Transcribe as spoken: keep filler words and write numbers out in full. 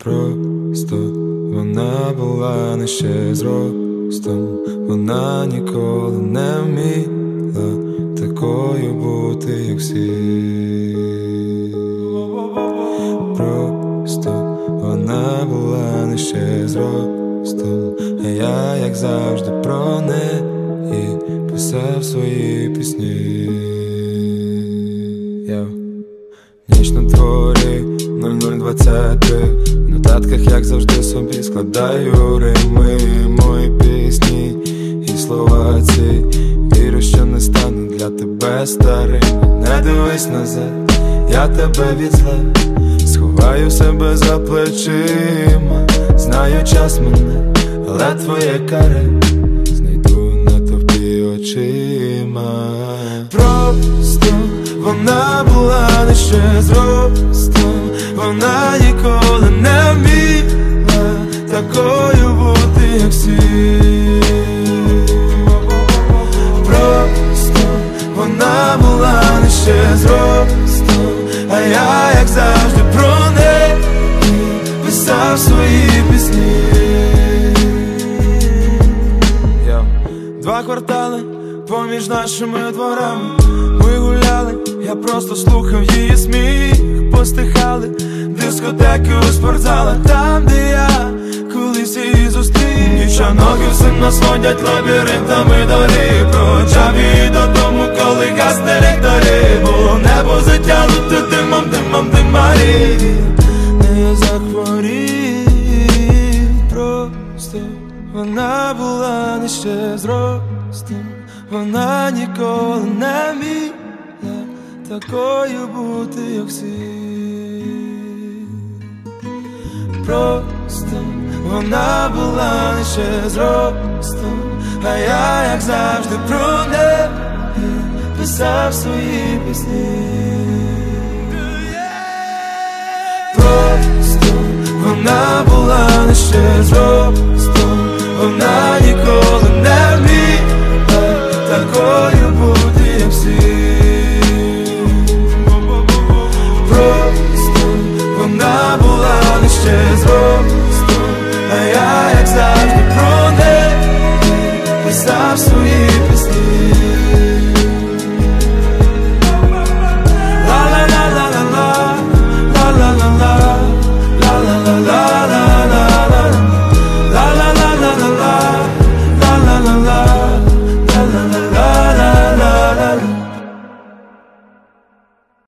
Просто вона була нижче зростом, вона ніколи не вміла такою бути, як всі. Просто вона була нижче зростом, а я, як завжди, про неї писав свої пісні. Я ніч на дворі, нуль нуль двадцять три. В нотатках, як завжди, собі складаю рими, мої пісні і слова ці. Вірю, що не стану для тебе старим. Не дивись назад, я тебе від зла сховаю себе за плечима. Знаю, час мене, але твоє каре знайду на товпі очима. Просто вона була нижче зростом, вона ніколи не вміла такою бути, як всі. Просто вона була нижче зростом, а я, як завжди, про неї писав свої пісні. Yo. Два квартали поміж нашими дворами ми гуляли, я просто слухав її сміх. Постихали дискотеки у спортзалах, там, де я колись її зустрів. Дівчонок усім нас водять лабіринтами доріг, проводжав її додому, коли гасне ліхтарі. Було небо затягнуте димом, димом, димарі. Не я захворів. Просто вона була нижче зростом, вона ніколи не вміла такою бути, як всі. Просто вона була нижче зростом, а я, як завжди, про неї писав свої пісні. Просто вона була нижче зростом, вона ніколи не вміла